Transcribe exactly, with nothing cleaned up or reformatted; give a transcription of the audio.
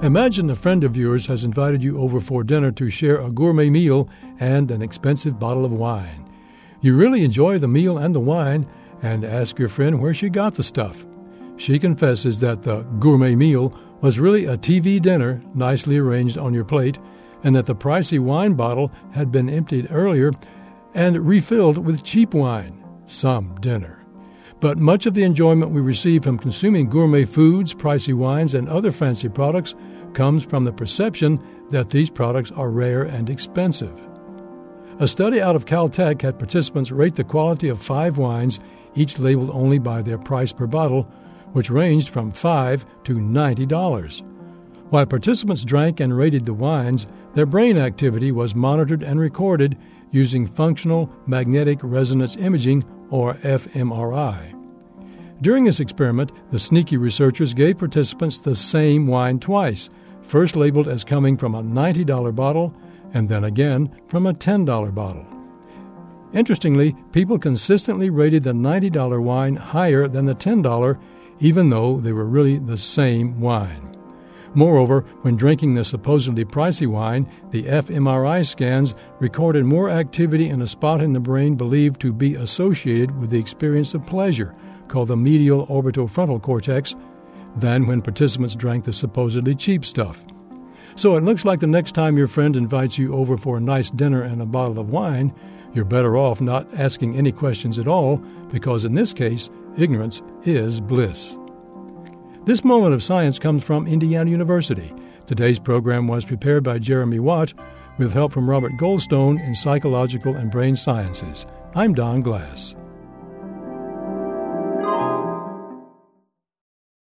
Imagine a friend of yours has invited you over for dinner to share a gourmet meal and an expensive bottle of wine. You really enjoy the meal and the wine and ask your friend where she got the stuff. She confesses that the gourmet meal was really a T V dinner nicely arranged on your plate, and that the pricey wine bottle had been emptied earlier and refilled with cheap wine. Some dinner. But much of the enjoyment we receive from consuming gourmet foods, pricey wines, and other fancy products comes from the perception that these products are rare and expensive. A study out of Caltech had participants rate the quality of five wines, each labeled only by their price per bottle, which ranged from five dollars to ninety dollars. While participants drank and rated the wines, their brain activity was monitored and recorded using functional magnetic resonance imaging, or f M R I. During this experiment, the sneaky researchers gave participants the same wine twice, first labeled as coming from a ninety dollars bottle and then again from a ten dollars bottle. Interestingly, people consistently rated the ninety dollars wine higher than the ten dollars, even though they were really the same wine. Moreover, when drinking the supposedly pricey wine, the f M R I scans recorded more activity in a spot in the brain believed to be associated with the experience of pleasure, called the medial orbitofrontal cortex, than when participants drank the supposedly cheap stuff. So it looks like the next time your friend invites you over for a nice dinner and a bottle of wine, you're better off not asking any questions at all, because in this case, ignorance is bliss. This moment of science comes from Indiana University. Today's program was prepared by Jeremy Watt with help from Robert Goldstone in Psychological and Brain Sciences. I'm Don Glass.